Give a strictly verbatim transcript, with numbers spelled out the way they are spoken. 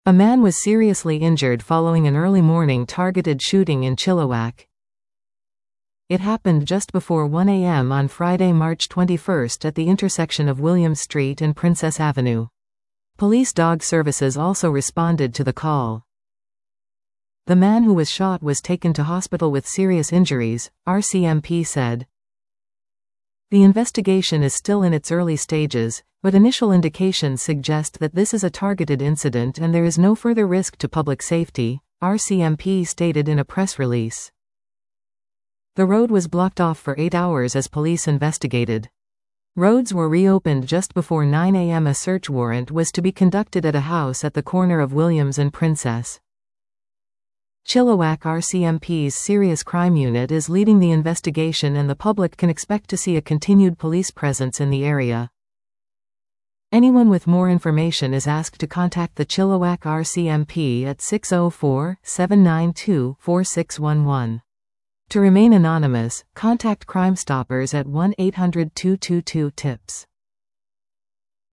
A man was seriously injured following an early morning targeted shooting in Chilliwack. It happened just before one A M on Friday, March twenty-first at the intersection of Williams Street and Princess Avenue. Police dog services also responded to the call. The man who was shot was taken to hospital with serious injuries, R C M P said. The investigation is still in its early stages, but initial indications suggest that this is a targeted incident and there is no further risk to public safety, R C M P stated in a press release. The road was blocked off for eight hours as police investigated. Roads were reopened just before nine A M A search warrant was to be conducted at a house at the corner of Williams and Princess. Chilliwack R C M P's Serious Crime Unit is leading the investigation and the public can expect to see a continued police presence in the area. Anyone with more information is asked to contact the Chilliwack R C M P at six oh four, seven nine two, four six one one. To remain anonymous, contact Crime Stoppers at one eight hundred, two two two, TIPS.